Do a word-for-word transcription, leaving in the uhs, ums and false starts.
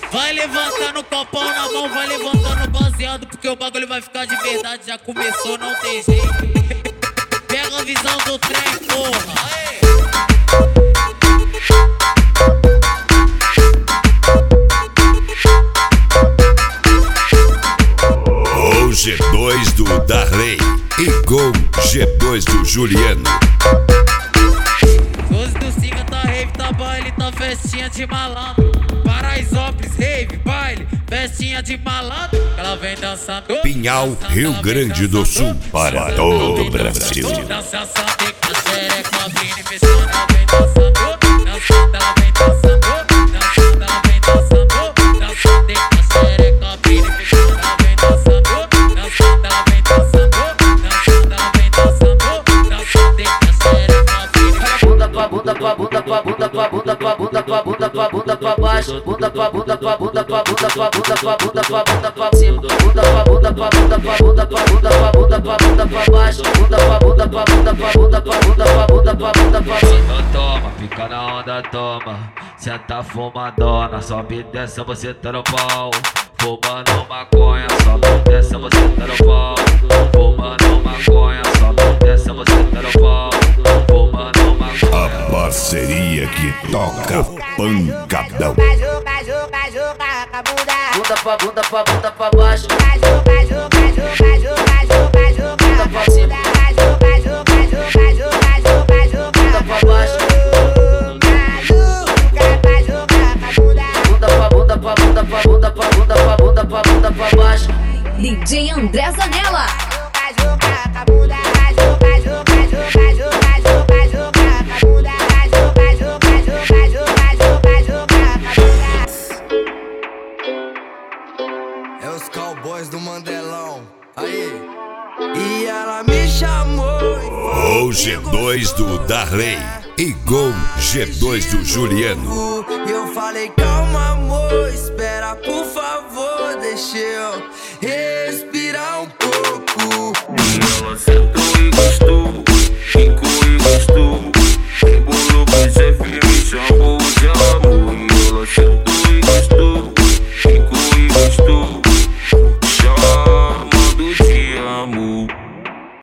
Vai levantando o copão na mão, vai levantando baseado, porque o bagulho vai ficar de verdade, já começou, não tem jeito. Pega a visão do trem, porra. Aê. O G dois do Darley e com G dois do Juliano. doze do Siga tá rave, tá baile, tá festinha de malandro. Paraisópolis, rave, baile, festinha de malandro. Ela vem dançando. Pinhal, dançando, Rio Grande do Sul, para todo o Brasil. Dança, sabe que a xereca abrindo e fechando. Ela vem dançando, dançando, ela vem dançando. Dançando, ela vem dançando. Dançando, que a xereca abrindo e fechando. Ela vem dançando, dançando, ela vem dançando. Dançando, ela vem dançando. Dançando, que a xereca abrindo e fechando. Bunda pra bunda pra bunda pra bunda pra bunda pra bunda pra bunda pra bunda pra baixo. Bunda pra bunda pra bunda pra bunda pra bunda pra bunda pra bunda pra cima. Bunda pra bunda pra bunda pra bunda pra bunda pra bunda pra bunda pra baixo. Bunda pra bunda pra bunda pra bunda pra bunda pra bunda pra bunda pra cima. Então toma, fica na onda, toma. Senta fumadona, sobe e desce, você tá no pau. Fumando maconha, sobe e desce, você tá no pau. Fumando maconha, sobe e desce, você tá no pau. Fumando maconha. A parceria que toca pancadão. Bunda pra bunda pra bunda pra baixo. Bunda pra cima. Bunda pra baixo. Bunda pra bunda pra bunda pra bunda pra bunda pra bunda pra bunda pra baixo. D J André Zanella. É os cowboys do Mandelão. Aí. E ela me chamou. O G dois do Darley e com G dois do Juliano. E eu falei, calma amor, espera por favor, deixa eu